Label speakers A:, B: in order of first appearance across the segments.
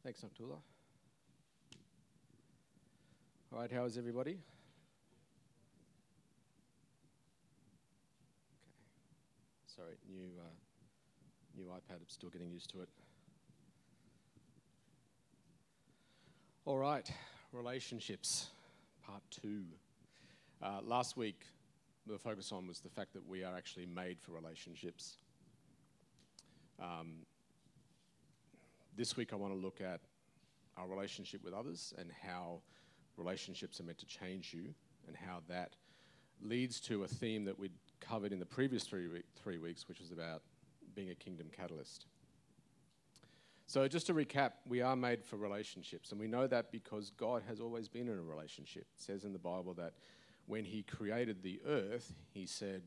A: Thanks, Abdullah. All right, how is everybody? Okay. Sorry, new iPad. I'm still getting used to it. All right, relationships, part 2. Last week, the focus on was the fact that we are actually made for relationships. This week, I want to look at our relationship with others and how relationships are meant to change you, and how that leads to a theme that we'd covered in the previous three weeks, which was about being a kingdom catalyst. So just to recap, we are made for relationships, and we know that because God has always been in a relationship. It says in the Bible that when he created the earth, he said,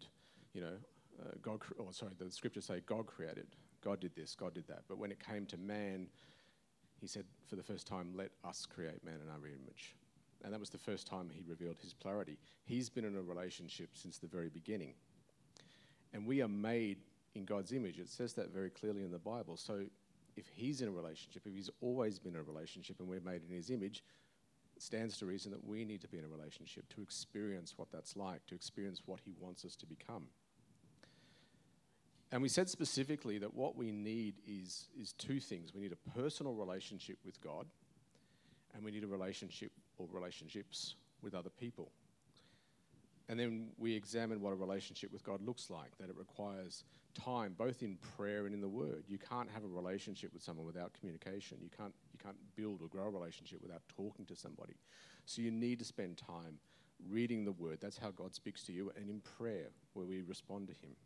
A: the scriptures say God created. God did this, God did that. But when it came to man, he said, for the first time, let us create man in our image. And that was the first time he revealed his plurality. He's been in a relationship since the very beginning. And we are made in God's image. It says that very clearly in the Bible. So if he's in a relationship, if he's always been in a relationship and we're made in his image, it stands to reason that we need to be in a relationship to experience what that's like, to experience what he wants us to become. And we said specifically that what we need is two things. We need a personal relationship with God, and we need a relationship or relationships with other people. And then we examined what a relationship with God looks like, that it requires time, both in prayer and in the Word. You can't have a relationship with someone without communication. You can't build or grow a relationship without talking to somebody. So you need to spend time reading the Word. That's how God speaks to you, and in prayer, where we respond to him.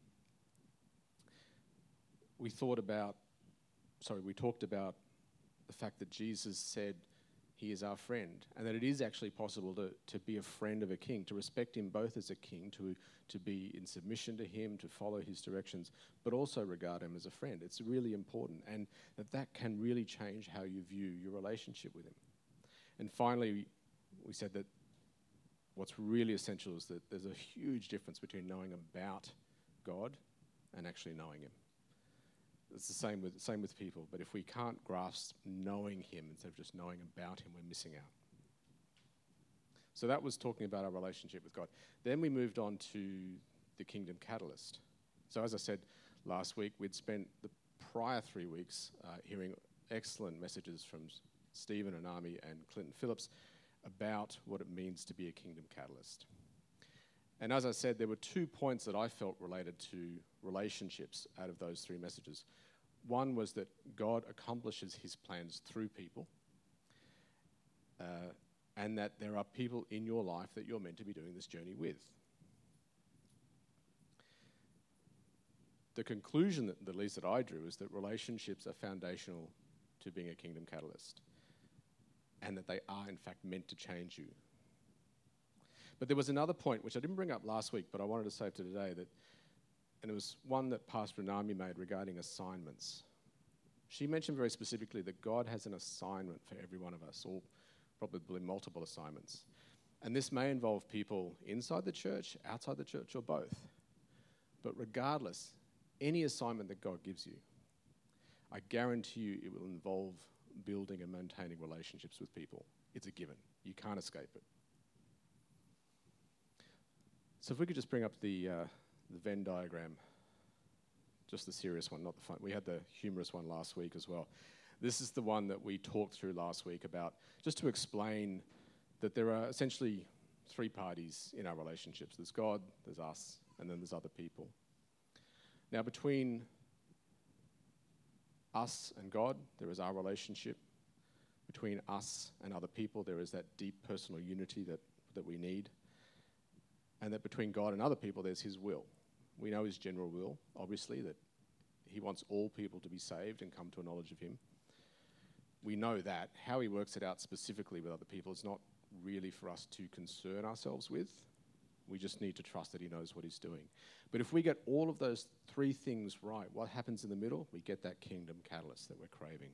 A: We talked about the fact that Jesus said he is our friend, and that it is actually possible to be a friend of a king, to respect him both as a king, to be in submission to him, to follow his directions, but also regard him as a friend. It's really important, and that can really change how you view your relationship with him. And finally, we said that what's really essential is that there's a huge difference between knowing about God and actually knowing him. It's the same with people, but if we can't grasp knowing him instead of just knowing about him, we're missing out. So that was talking about our relationship with God. Then we moved on to the kingdom catalyst. So as I said last week, we'd spent the prior 3 weeks hearing excellent messages from Stephen Anami and Clinton Phillips about what it means to be a kingdom catalyst. And as I said, there were 2 points that I felt related to relationships out of those 3 messages. One was that God accomplishes his plans through people, and that there are people in your life that you're meant to be doing this journey with. The conclusion that, at least that I drew, is that relationships are foundational to being a kingdom catalyst, and that they are in fact meant to change you. But there was another point, which I didn't bring up last week, but I wanted to say to today, and it was one that Pastor Anami made regarding assignments. She mentioned very specifically that God has an assignment for every one of us, or probably multiple assignments. And this may involve people inside the church, outside the church, or both. But regardless, any assignment that God gives you, I guarantee you it will involve building and maintaining relationships with people. It's a given. You can't escape it. So if we could just bring up the Venn diagram, just the serious one, not the fun. We had the humorous one last week as well. This is the one that we talked through last week about, just to explain that there are essentially 3 parties in our relationships. There's God, there's us, and then there's other people. Now, between us and God, there is our relationship. Between us and other people, there is that deep personal unity that we need. And that between God and other people, there's his will. We know his general will, obviously, that he wants all people to be saved and come to a knowledge of him. We know that. How he works it out specifically with other people is not really for us to concern ourselves with. We just need to trust that he knows what he's doing. But if we get all of those 3 things right, what happens in the middle? We get that kingdom catalyst that we're craving.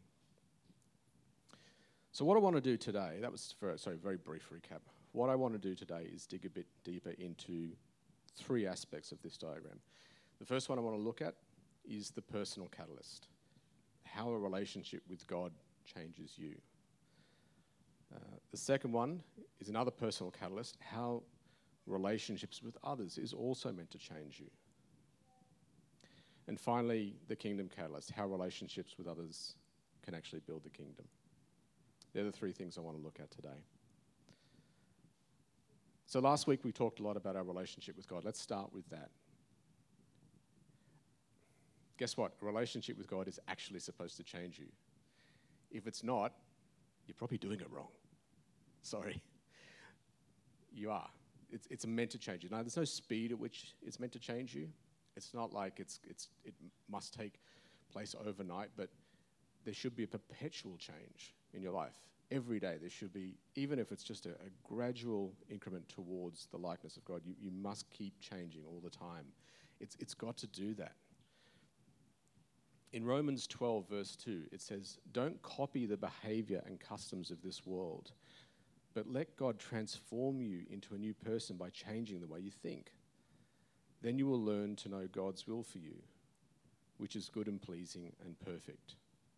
A: So what I want to do today, that was, very brief recap. What I want to do today is dig a bit deeper into 3 aspects of this diagram. The first one I want to look at is the personal catalyst, how a relationship with God changes you. The second one is another personal catalyst, how relationships with others is also meant to change you. And finally, the kingdom catalyst, how relationships with others can actually build the kingdom. They're the three things I want to look at today. So last week we talked a lot about our relationship with God. Let's start with that. Guess what? A relationship with God is actually supposed to change you. If it's not, you're probably doing it wrong. Sorry. You are. It's meant to change you. Now, there's no speed at which it's meant to change you. It's not like it must take place overnight, but there should be a perpetual change in your life. Every day there should be, even if it's just a gradual increment towards the likeness of God, you must keep changing all the time. It's got to do that. In Romans 12, verse 2, it says, "Don't copy the behavior and customs of this world, but let God transform you into a new person by changing the way you think. Then you will learn to know God's will for you, which is good and pleasing and perfect."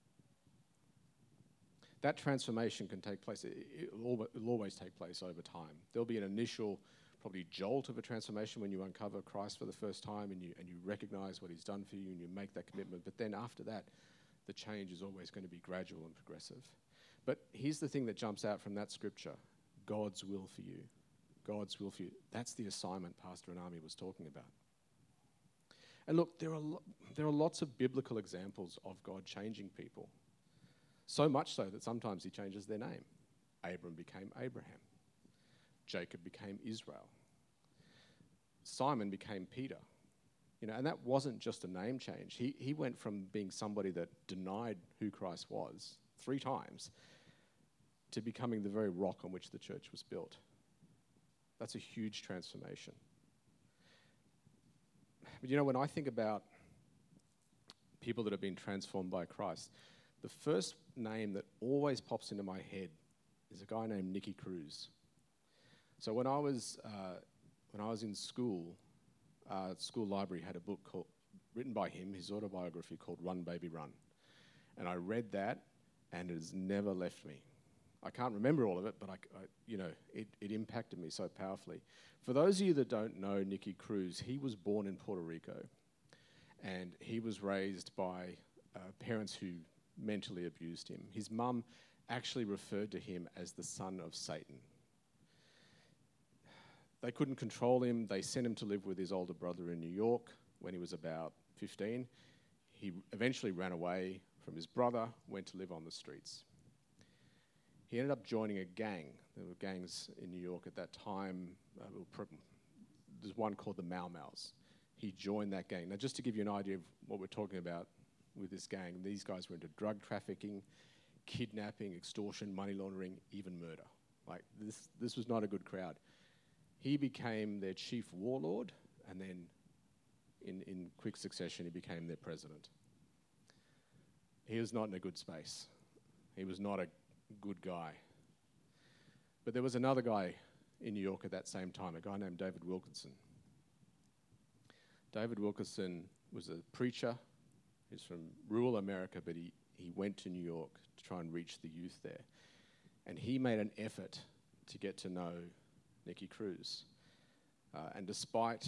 A: That transformation can take place. It'll always take place over time. There'll be an initial probably jolt of a transformation when you uncover Christ for the first time and you recognize what he's done for you and you make that commitment. But then after that, the change is always going to be gradual and progressive. But here's the thing that jumps out from that scripture: God's will for you. God's will for you. That's the assignment Pastor Anami was talking about. And look, there are lots of biblical examples of God changing people. So much so that sometimes he changes their name. Abram became Abraham. Jacob became Israel. Simon became Peter. And that wasn't just a name change. He went from being somebody that denied who Christ was 3 times to becoming the very rock on which the church was built. That's a huge transformation. But when I think about people that have been transformed by Christ, the first name that always pops into my head is a guy named Nicky Cruz. So when I was in school, school library had a book written by him, his autobiography called Run Baby Run. And I read that and it has never left me. I can't remember all of it, but it impacted me so powerfully. For those of you that don't know Nicky Cruz, he was born in Puerto Rico and he was raised by parents who mentally abused him. His mum actually referred to him as the son of Satan. They couldn't control him. They sent him to live with his older brother in New York when he was about 15. He eventually ran away from his brother, went to live on the streets. He ended up joining a gang. There were gangs in New York at that time. There's one called the Mau Mau's. He joined that gang. Now, just to give you an idea of what we're talking about with this gang, these guys were into drug trafficking, kidnapping, extortion, money laundering, even murder. Like, this was not a good crowd. He became their chief warlord, and then in quick succession, he became their president. He was not in a good space. He was not a good guy. But there was another guy in New York at that same time, a guy named David Wilkerson. David Wilkerson was a preacher. He's from rural America, but he went to New York to try and reach the youth there. And he made an effort to get to know Nicky Cruz. And despite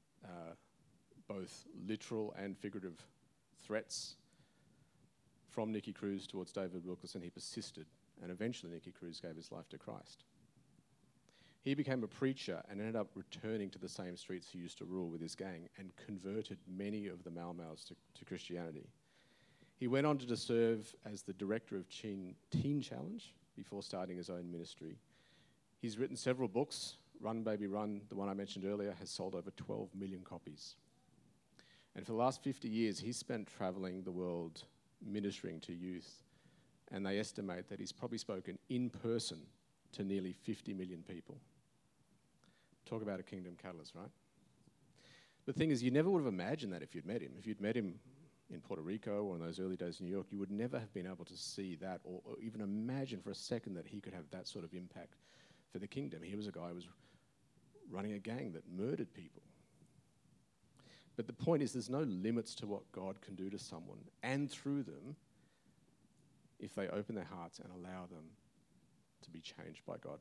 A: both literal and figurative threats from Nicky Cruz towards David Wilkerson, he persisted, and eventually Nicky Cruz gave his life to Christ. He became a preacher and ended up returning to the same streets he used to rule with his gang and converted many of the Mau Mau's to Christianity. He went on to serve as the director of Teen Challenge before starting his own ministry. He's written several books. Run Baby Run, the one I mentioned earlier, has sold over 12 million copies. And for the last 50 years, he's spent traveling the world ministering to youth. And they estimate that he's probably spoken in person to nearly 50 million people. Talk about a kingdom catalyst, right? The thing is, you never would have imagined that if you'd met him. If you'd met him in Puerto Rico or in those early days in New York, you would never have been able to see that or even imagine for a second that he could have that sort of impact for the kingdom. He was a guy who was running a gang that murdered people. But the point is, there's no limits to what God can do to someone and through them if they open their hearts and allow them to be changed by God.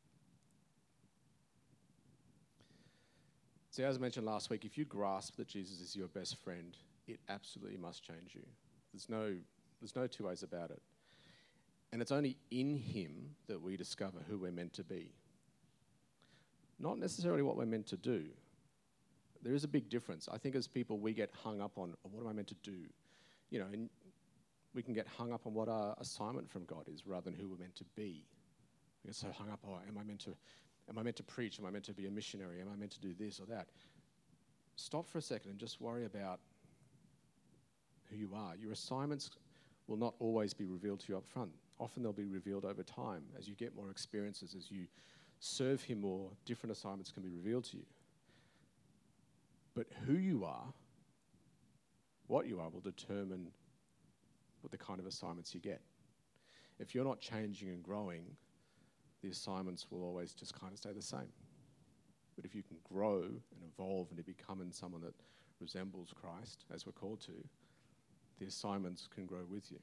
A: So as I mentioned last week, if you grasp that Jesus is your best friend, it absolutely must change you. There's no two ways about it. And it's only in him that we discover who we're meant to be. Not necessarily what we're meant to do. There is a big difference. I think as people, we get hung up on, oh, what am I meant to do? You know, and we can get hung up on what our assignment from God is rather than who we're meant to be. We get so hung up, oh, am I meant to preach? Am I meant to be a missionary? Am I meant to do this or that? Stop for a second and just worry about who you are. Your assignments will not always be revealed to you up front. Often they'll be revealed over time. As you get more experiences, as you serve him more, different assignments can be revealed to you. But who you are, what you are, will determine what the kind of assignments you get. If you're not changing and growing, the assignments will always just kind of stay the same. But if you can grow and evolve into becoming someone that resembles Christ, as we're called to, the assignments can grow with you.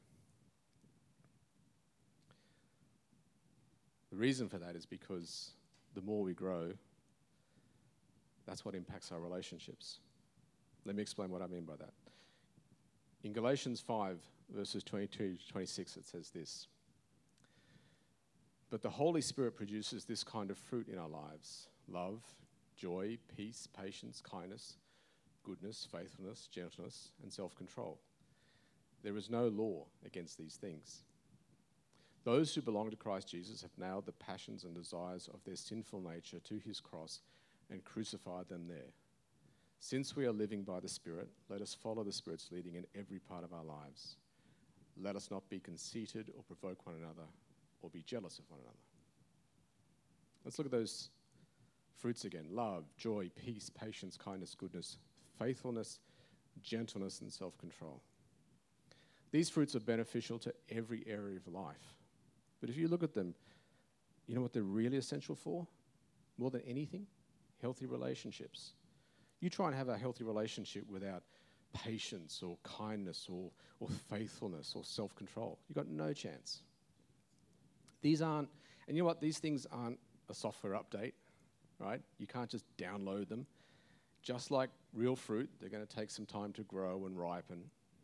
A: The reason for that is because the more we grow, that's what impacts our relationships. Let me explain what I mean by that. In Galatians 5, verses 22 to 26, it says this: "But the Holy Spirit produces this kind of fruit in our lives: love, joy, peace, patience, kindness, goodness, faithfulness, gentleness, and self-control. There is no law against these things. Those who belong to Christ Jesus have nailed the passions and desires of their sinful nature to his cross and crucified them there. Since we are living by the Spirit, let us follow the Spirit's leading in every part of our lives. Let us not be conceited or provoke one another or be jealous of one another." Let's look at those fruits again: love, joy, peace, patience, kindness, goodness, faithfulness, gentleness, and self-control. These fruits are beneficial to every area of life. But if you look at them, you know what they're really essential for? More than anything? Healthy relationships. You try and have a healthy relationship without patience or kindness or faithfulness or self-control. You've got no chance. These aren't, and you know what? These things aren't a software update, right? You can't just download them. Just like real fruit, they're going to take some time to grow and ripen.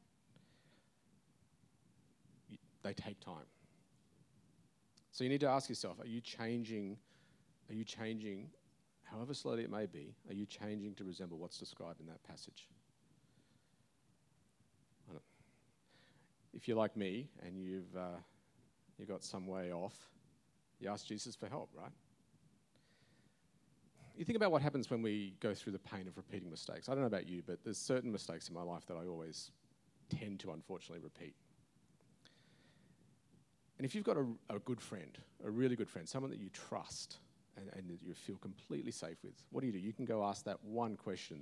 A: They take time. So you need to ask yourself, are you changing, however slowly it may be, are you changing to resemble what's described in that passage? If you're like me and you've got some way off, you ask Jesus for help, right? You think about what happens when we go through the pain of repeating mistakes. I don't know about you, but there's certain mistakes in my life that I always tend to unfortunately repeat. And if you've got a good friend, a really good friend, someone that you trust and that you feel completely safe with, what do? You can go ask that one question,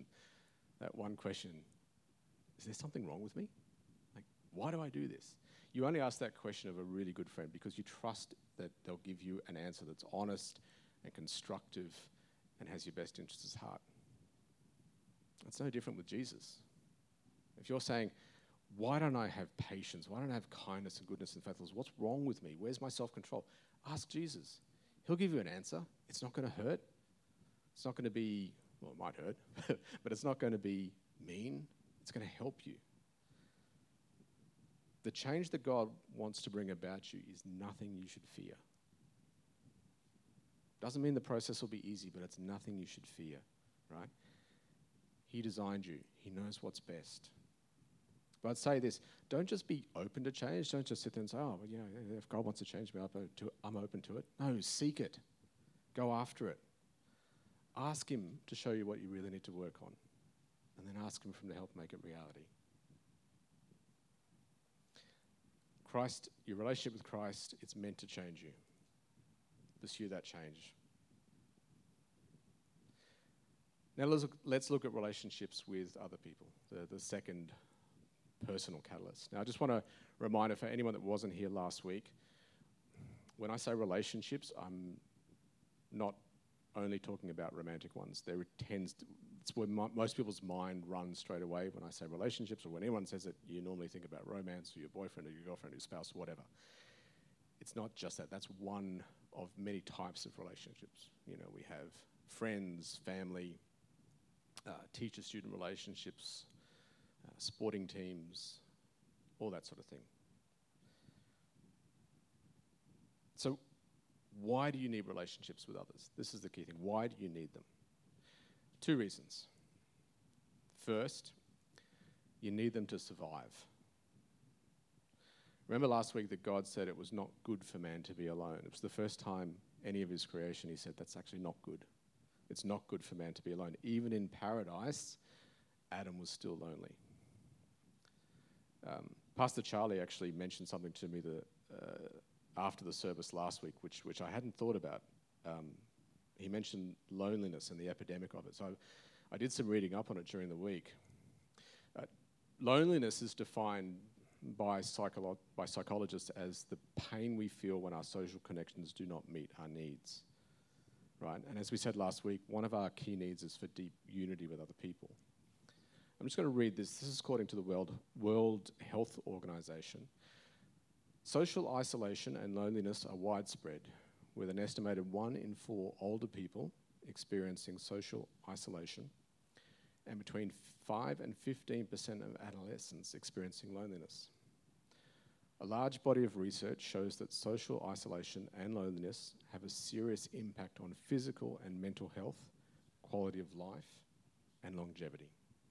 A: is there something wrong with me? Like, why do I do this? You only ask that question of a really good friend because you trust that they'll give you an answer that's honest and constructive and has your best interests at heart. It's no different with Jesus. If you're saying, why don't I have patience? Why don't I have kindness and goodness and faithfulness? What's wrong with me? Where's my self-control? Ask Jesus. He'll give you an answer. It's not going to hurt. It's not going to be, well, it might hurt, but it's not going to be mean. It's going to help you. The change that God wants to bring about you is nothing you should fear. Doesn't mean the process will be easy, but it's nothing you should fear, right? He designed you. He knows what's best. But I'd say this, don't just be open to change. Don't just sit there and say, oh, well, you know, if God wants to change me, I'm open to it. No, seek it. Go after it. Ask him to show you what you really need to work on. And then ask him for him to help make it reality. Christ, your relationship with Christ, it's meant to change you. Pursue that change. Now let's look at relationships with other people, the second personal catalyst. Now I just want to remind for anyone that wasn't here last week, when I say relationships, I'm not only talking about romantic ones. it's where most people's mind runs straight away when I say relationships, or when anyone says it, you normally think about romance or your boyfriend or your girlfriend or your spouse, whatever. It's not just that. That's one of many types of relationships. You know, we have friends, family, teacher-student relationships, sporting teams, all that sort of thing. So why do you need relationships with others? This is the key thing. Why do you need them? 2 reasons. First, you need them to survive. Remember last week that God said it was not good for man to be alone. It was the first time any of his creation he said that's actually not good. It's not good for man to be alone. Even in paradise, Adam was still lonely. Pastor Charlie actually mentioned something to me after the service last week, which I hadn't thought about. He mentioned loneliness and the epidemic of it. So I did some reading up on it during the week. Loneliness is defined by psychologists as the pain we feel when our social connections do not meet our needs. Right? And as we said last week, one of our key needs is for deep unity with other people. I'm just going to read this. This is according to the World Health Organization. Social isolation and loneliness are widespread, with an estimated 1 in 4 older people experiencing social isolation and between 5 and 15% of adolescents experiencing loneliness. A large body of research shows that social isolation and loneliness have a serious impact on physical and mental health, quality of life, and longevity.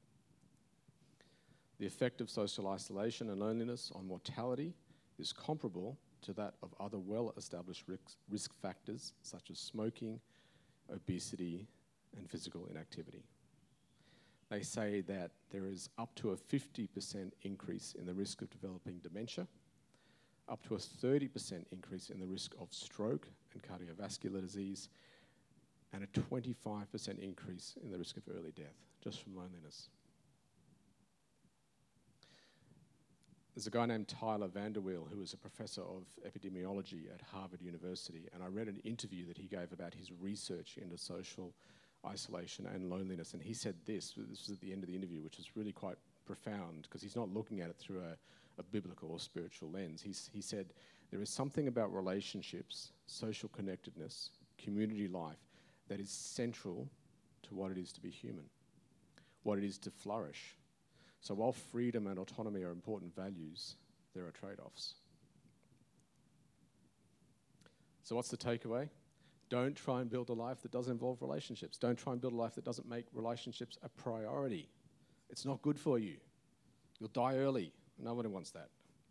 A: The effect of social isolation and loneliness on mortality is comparable to that of other well-established risk factors such as smoking, obesity, and physical inactivity. They say that there is up to a 50% increase in the risk of developing dementia, up to a 30% increase in the risk of stroke and cardiovascular disease, and a 25% increase in the risk of early death, just from loneliness. There's a guy named Tyler Vanderweel who is a professor of epidemiology at Harvard University, and I read an interview that he gave about his research into social isolation and loneliness, and he said this was at the end of the interview, which is really quite profound because he's not looking at it through a biblical or spiritual lens. He said, there is something about relationships, social connectedness, community life that is central to what it is to be human, what it is to flourish. So while freedom and autonomy are important values, there are trade-offs. So what's the takeaway? Don't try and build a life that doesn't involve relationships. Don't try and build a life that doesn't make relationships a priority. It's not good for you. You'll die early. Nobody wants that.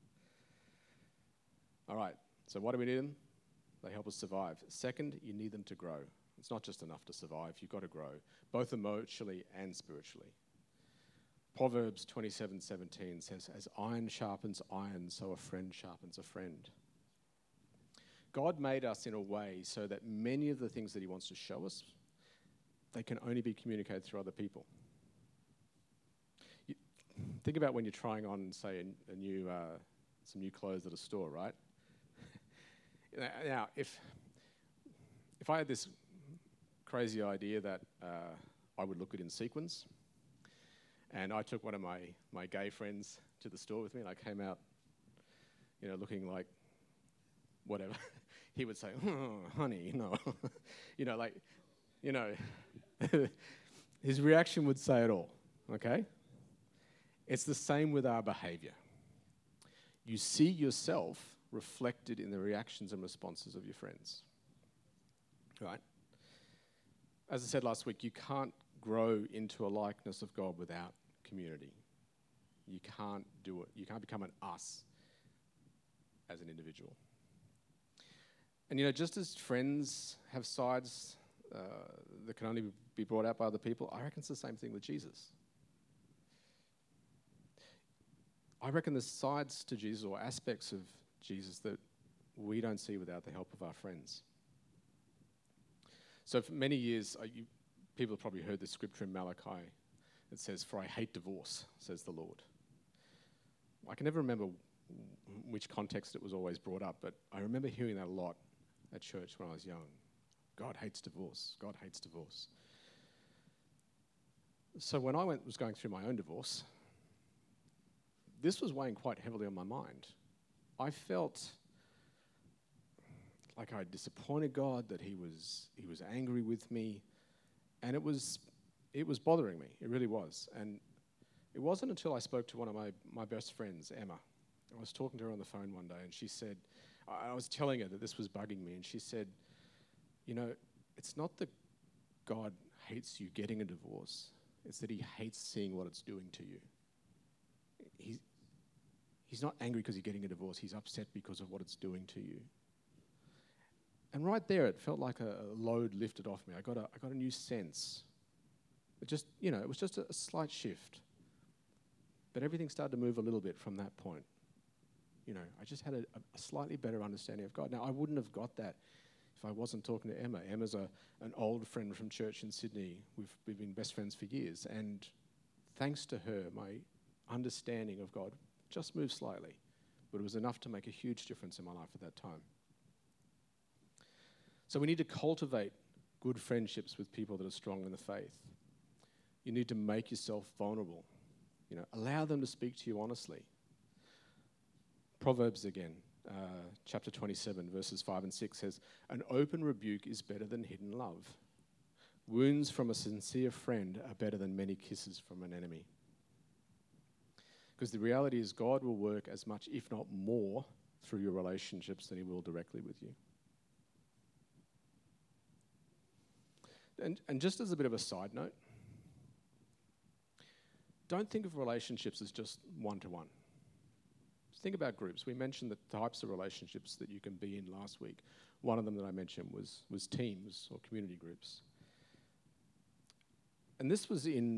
A: All right, so why do we need them? They help us survive. Second, you need them to grow. It's not just enough to survive. You've got to grow, both emotionally and spiritually. Proverbs 27:17 says, as iron sharpens iron, so a friend sharpens a friend. God made us in a way so that many of the things that he wants to show us, they can only be communicated through other people. Think about when you're trying on, say, some new clothes at a store, right? Now, if I had this crazy idea that I would look good in sequins, and I took one of my gay friends to the store with me, and I came out, looking like whatever, he would say, oh, honey, no. His reaction would say it all, okay? It's the same with our behavior. You see yourself reflected in the reactions and responses of your friends, right? As I said last week, you can't grow into a likeness of God without community. You can't do it. You can't become an us as an individual. And just as friends have sides that can only be brought out by other people, I reckon it's the same thing with Jesus. I reckon there's sides to Jesus or aspects of Jesus that we don't see without the help of our friends. So for many years, people have probably heard the scripture in Malachi. It says, for I hate divorce, says the Lord. I can never remember which context it was always brought up, but I remember hearing that a lot at church when I was young. God hates divorce. God hates divorce. So when I was going through my own divorce, this was weighing quite heavily on my mind. I felt like I'd disappointed God, that he was angry with me, and it was bothering me. It really was. And it wasn't until I spoke to one of my best friends, Emma. I was talking to her on the phone one day, and she said, I was telling her that this was bugging me, and she said, it's not that God hates you getting a divorce, it's that he hates seeing what it's doing to you. He's not angry because you're getting a divorce, he's upset because of what it's doing to you. And right there, it felt like a load lifted off me. I got a new sense. It was just a slight shift. But everything started to move a little bit from that point. I just had a slightly better understanding of God. Now, I wouldn't have got that if I wasn't talking to Emma. Emma's an old friend from church in Sydney. We've been best friends for years. And thanks to her, my understanding of God just moved slightly. But it was enough to make a huge difference in my life at that time. So we need to cultivate good friendships with people that are strong in the faith. You need to make yourself vulnerable. Allow them to speak to you honestly. Proverbs again, chapter 27, verses 5 and 6 says, "An open rebuke is better than hidden love. Wounds from a sincere friend are better than many kisses from an enemy." Because the reality is God will work as much, if not more, through your relationships than he will directly with you. And just as a bit of a side note, don't think of relationships as just one-to-one. Think about groups. We mentioned the types of relationships that you can be in last week. One of them that I mentioned was teams or community groups. And this was in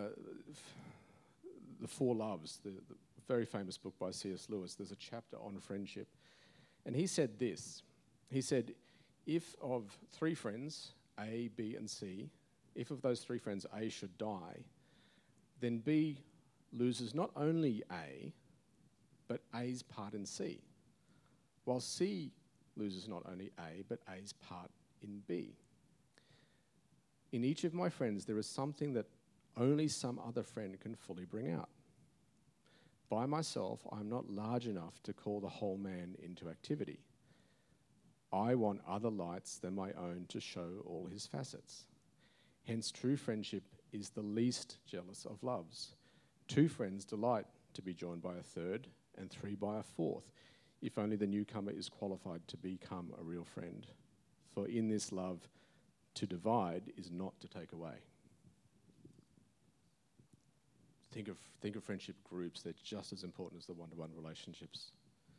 A: The Four Loves, the very famous book by C.S. Lewis. There's a chapter on friendship. And he said this. He said, if of three friends, A, B, and C, if of those three friends A should die, then B loses not only A, but A's part in C, while C loses not only A, but A's part in B. In each of my friends, there is something that only some other friend can fully bring out. By myself, I'm not large enough to call the whole man into activity. I want other lights than my own to show all his facets. Hence, true friendship is the least jealous of loves. Two friends delight to be joined by a third, and three by a fourth, if only the newcomer is qualified to become a real friend. For in this love, to divide is not to take away. Think of friendship groups. They're just as important as the one-to-one relationships.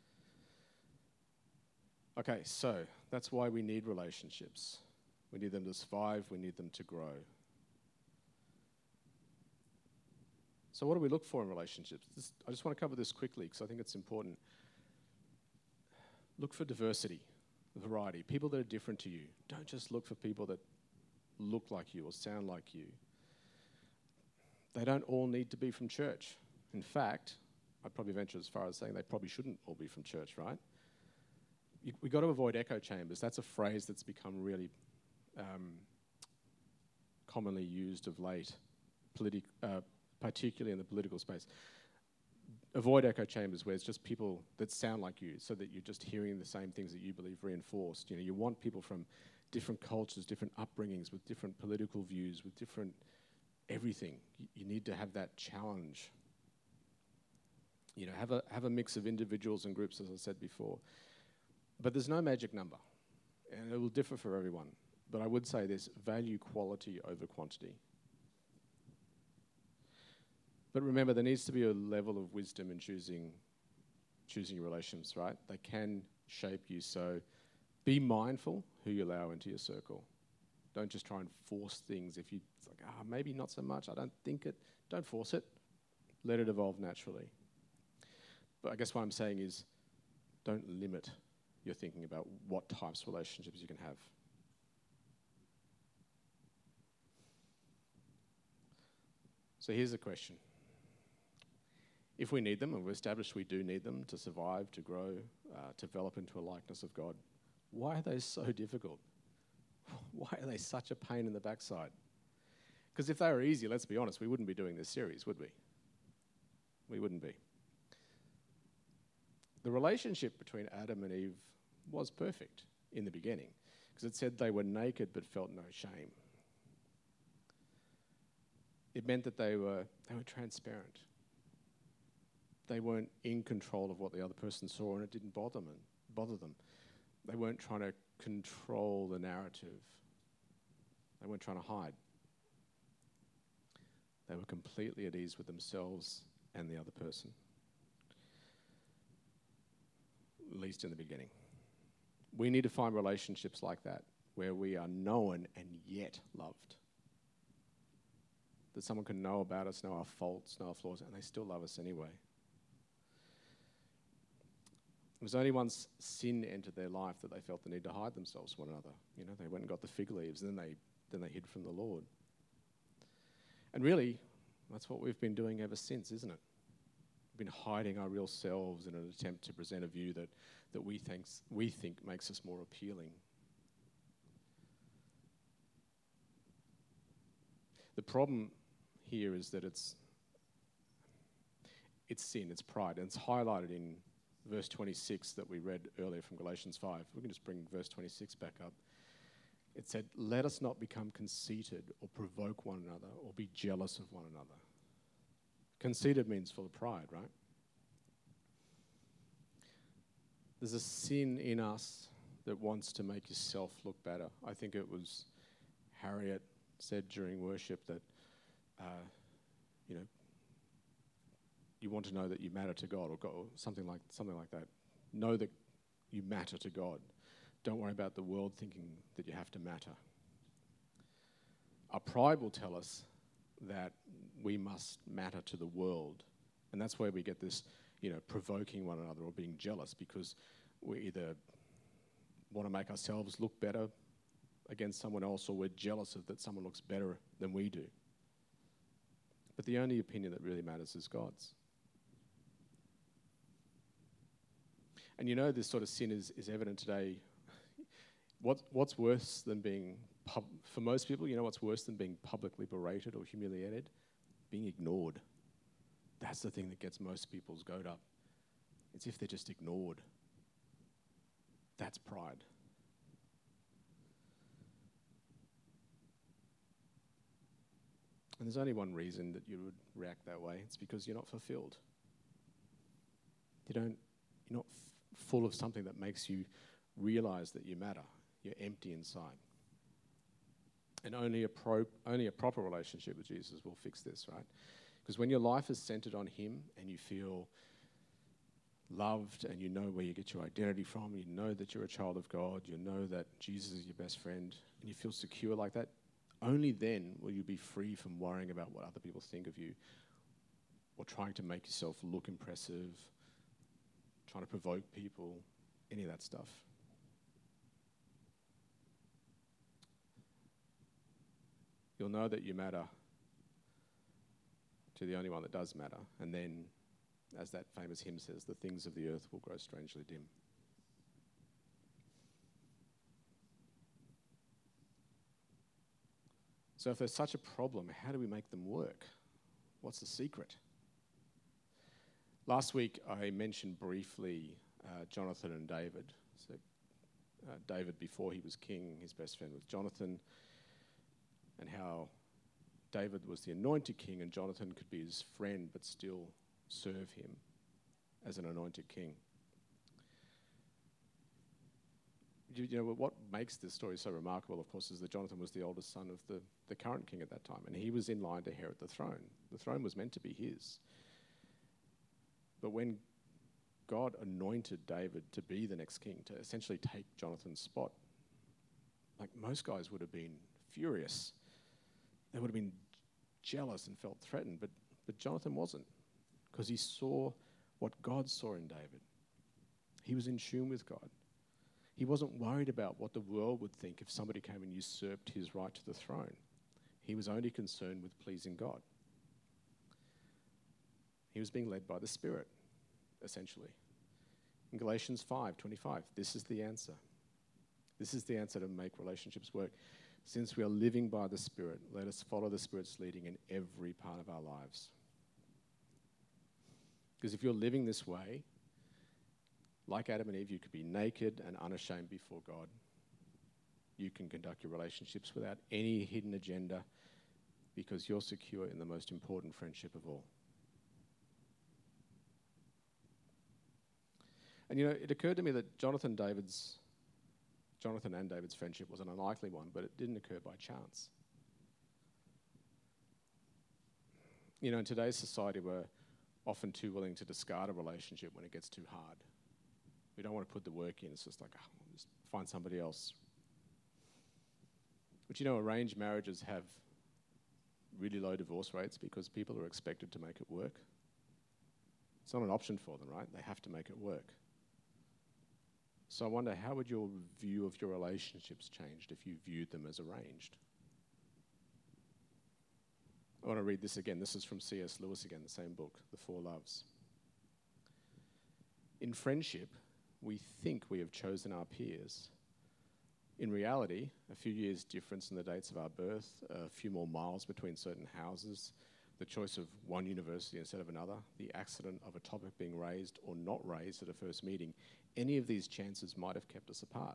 A: Okay, so that's why we need relationships. We need them to survive. We need them to grow. So what do we look for in relationships? I just want to cover this quickly because I think it's important. Look for diversity, variety, people that are different to you. Don't just look for people that look like you or sound like you. They don't all need to be from church. In fact, I'd probably venture as far as saying they probably shouldn't all be from church, right? We've got to avoid echo chambers. That's a phrase that's become really commonly used of late, particularly in the political space. Avoid echo chambers where it's just people that sound like you, so that you're just hearing the same things that you believe reinforced. You want people from different cultures, different upbringings, with different political views, with different everything. You need to have that challenge. Have a mix of individuals and groups, as I said before. But there's no magic number, and it will differ for everyone. But I would say this: value quality over quantity. But remember, there needs to be a level of wisdom in choosing your relations, right? They can shape you, so be mindful who you allow into your circle. Don't just try and force things. It's like, maybe not so much, I don't think it. Don't force it. Let it evolve naturally. But I guess what I'm saying is, don't limit your thinking about what types of relationships you can have. So here's the question. If we need them, and we've established we do need them to survive, to grow, to develop into a likeness of God, why are they so difficult? Why are they such a pain in the backside? Because if they were easy, let's be honest, we wouldn't be doing this series, would we? We wouldn't be. The relationship between Adam and Eve was perfect in the beginning, because it said they were naked but felt no shame. It meant that they were transparent. They weren't in control of what the other person saw, and it didn't bother them. They weren't trying to control the narrative. They weren't trying to hide. They were completely at ease with themselves and the other person, at least in the beginning. We need to find relationships like that, where we are known and yet loved. That someone can know about us, know our faults, know our flaws, and they still love us anyway. It was only once sin entered their life that they felt the need to hide themselves from one another. You know, they went and got the fig leaves, and then they hid from the Lord. And really, that's what we've been doing ever since, isn't it? We've been hiding our real selves in an attempt to present a view that we think makes us more appealing. The problem here is that it's sin, it's pride, and it's highlighted in verse 26 that we read earlier from Galatians 5. We can just bring verse 26 back up. It said, "Let us not become conceited or provoke one another or be jealous of one another." Conceited means full of pride, right? There's a sin in us that wants to make yourself look better. I think it was Harriet said during worship that, you want to know that you matter to God, or something like that. Know that you matter to God. Don't worry about the world thinking that you have to matter. Our pride will tell us that we must matter to the world, and that's where we get this, provoking one another or being jealous, because we either want to make ourselves look better against someone else, or we're jealous of that someone looks better than we do. But the only opinion that really matters is God's. And this sort of sin is evident today. What's worse than being, for most people, what's worse than being publicly berated or humiliated? Being ignored. That's the thing that gets most people's goat up. It's if they're just ignored. That's pride. And there's only one reason that you would react that way. It's because you're not fulfilled. You're not full of something that makes you realize that you matter. You're empty inside. And only a proper relationship with Jesus will fix this, right? Because when your life is centered on him and you feel loved and you know where you get your identity from, you know that you're a child of God, you know that Jesus is your best friend, and you feel secure like that, only then will you be free from worrying about what other people think of you, or trying to make yourself look impressive, trying to provoke people, any of that stuff. You'll know that you matter to the only one that does matter, and then, as that famous hymn says, the things of the earth will grow strangely dim. So if there's such a problem, how do we make them work? What's the secret? Last week I mentioned briefly Jonathan and David. So David, before he was king, his best friend was Jonathan, and how David was the anointed king and Jonathan could be his friend but still serve him as an anointed king. What makes this story so remarkable, of course, is that Jonathan was the oldest son of the current king at that time, and he was in line to inherit the throne. The throne was meant to be his. But when God anointed David to be the next king, to essentially take Jonathan's spot, like most guys would have been furious. They would have been jealous and felt threatened, but Jonathan wasn't, because he saw what God saw in David. He was in tune with God. He wasn't worried about what the world would think if somebody came and usurped his right to the throne. He was only concerned with pleasing God. He was being led by the Spirit, essentially. In Galatians 5:25, this is the answer. This is the answer to make relationships work. Since we are living by the Spirit, let us follow the Spirit's leading in every part of our lives. Because if you're living this way, like Adam and Eve, you could be naked and unashamed before God. You can conduct your relationships without any hidden agenda because you're secure in the most important friendship of all. And it occurred to me that Jonathan and David's friendship was an unlikely one, but it didn't occur by chance. In today's society, we're often too willing to discard a relationship when it gets too hard. We don't want to put the work in. It's just like, just find somebody else. But arranged marriages have really low divorce rates because people are expected to make it work. It's not an option for them, right? They have to make it work. So I wonder, how would your view of your relationships changed if you viewed them as arranged? I want to read this again. This is from C.S. Lewis again, the same book, The Four Loves. In friendship, we think we have chosen our peers. In reality, a few years difference in the dates of our birth, a few more miles between certain houses, the choice of one university instead of another, the accident of a topic being raised or not raised at a first meeting, any of these chances might have kept us apart.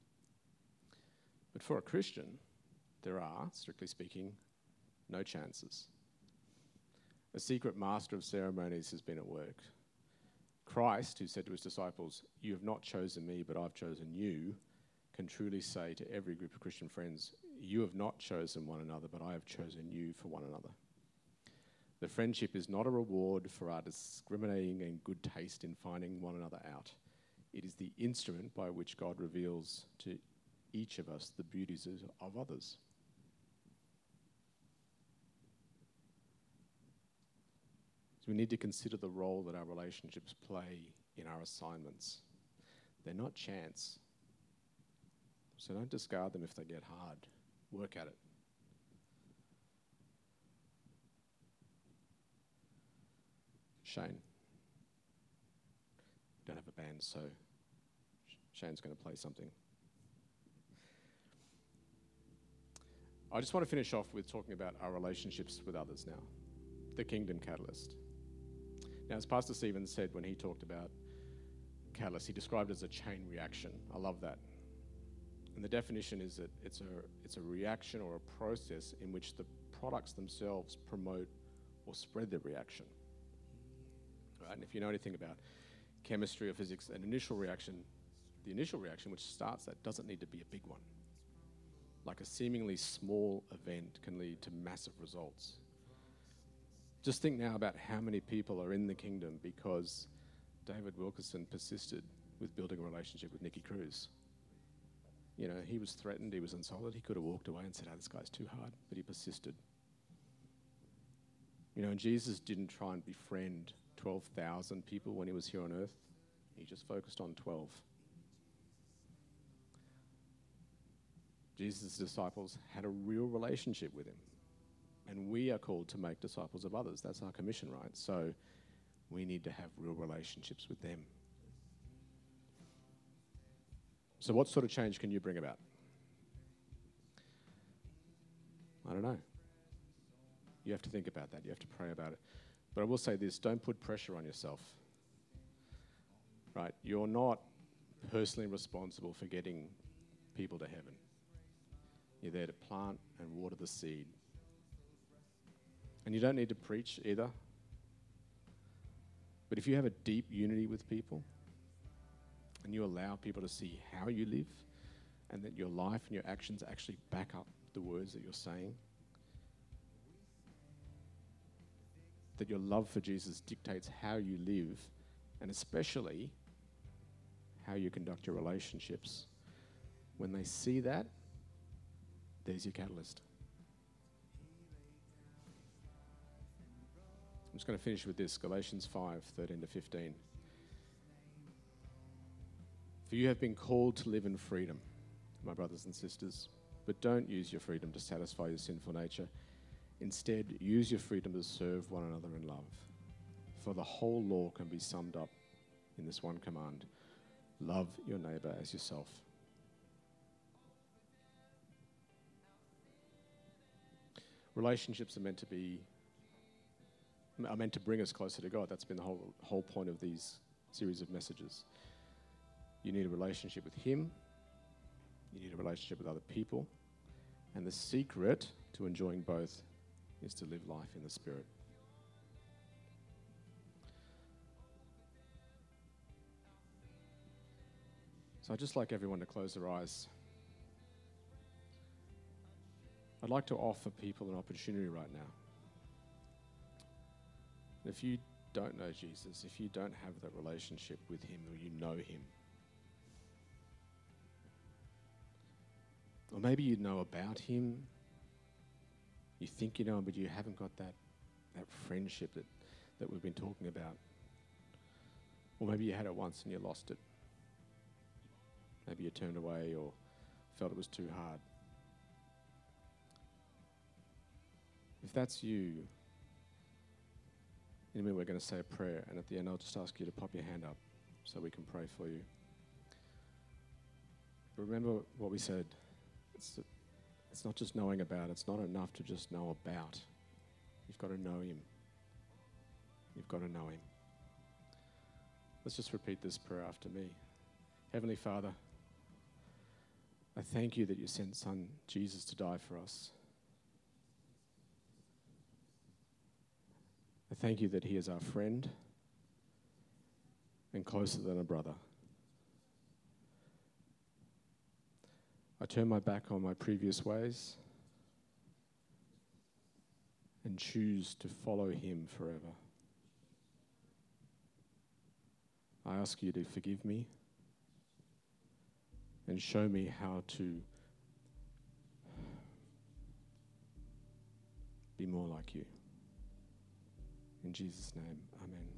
A: But for a Christian, there are, strictly speaking, no chances. A secret master of ceremonies has been at work. Christ, who said to his disciples, "You have not chosen me, but I've chosen you," can truly say to every group of Christian friends, "You have not chosen one another, but I have chosen you for one another." The friendship is not a reward for our discriminating and good taste in finding one another out. It is the instrument by which God reveals to each of us the beauties of others. So we need to consider the role that our relationships play in our assignments. They're not chance. So don't discard them if they get hard. Work at it. Shane. Don't have a band, so Shane's going to play something. I just want to finish off with talking about our relationships with others now. The Kingdom Catalyst. Now, as Pastor Stephen said when he talked about catalyst, he described it as a chain reaction. I love that. And the definition is that it's a reaction or a process in which the products themselves promote or spread the reaction. Right? And if you know anything about chemistry or physics, the initial reaction which starts that doesn't need to be a big one. Like a seemingly small event can lead to massive results. Just think now about how many people are in the kingdom because David Wilkerson persisted with building a relationship with Nicky Cruz. He was threatened, he was insulted, he could have walked away and said, this guy's too hard, but he persisted. And Jesus didn't try and befriend 12,000 people when he was here on earth. He just focused on 12. Jesus' disciples had a real relationship with him. And we are called to make disciples of others. That's our commission, right? So we need to have real relationships with them. So what sort of change can you bring about? I don't know. You have to think about that. You have to pray about it. But I will say this, don't put pressure on yourself. Right? You're not personally responsible for getting people to heaven. You're there to plant and water the seed. And you don't need to preach either. But if you have a deep unity with people and you allow people to see how you live and that your life and your actions actually back up the words that you're saying, that your love for Jesus dictates how you live and especially how you conduct your relationships, when they see that, there's your catalyst. I'm just going to finish with this, Galatians 5:13-15. For you have been called to live in freedom, my brothers and sisters, but don't use your freedom to satisfy your sinful nature. Instead, use your freedom to serve one another in love. For the whole law can be summed up in this one command: love your neighbor as yourself. Relationships are meant to bring us closer to God. That's been the whole point of these series of messages. You need a relationship with Him. You need a relationship with other people. And the secret to enjoying both is to live life in the Spirit. So I'd just like everyone to close their eyes. I'd like to offer people an opportunity right now. If you don't know Jesus, if you don't have that relationship with Him or you know Him, or maybe you know about Him, you think you know Him, but you haven't got that friendship that we've been talking about. Or maybe you had it once and you lost it. Maybe you turned away or felt it was too hard. If that's you, in a minute we're going to say a prayer, and at the end I'll just ask you to pop your hand up so we can pray for you. But remember what we said. It's not just knowing about. It's not enough to just know about. You've got to know Him. You've got to know Him. Let's just repeat this prayer after me. Heavenly Father, I thank You that You sent Son Jesus to die for us. I thank You that He is our friend and closer than a brother. I turn my back on my previous ways and choose to follow Him forever. I ask You to forgive me and show me how to be more like You. In Jesus' name, amen.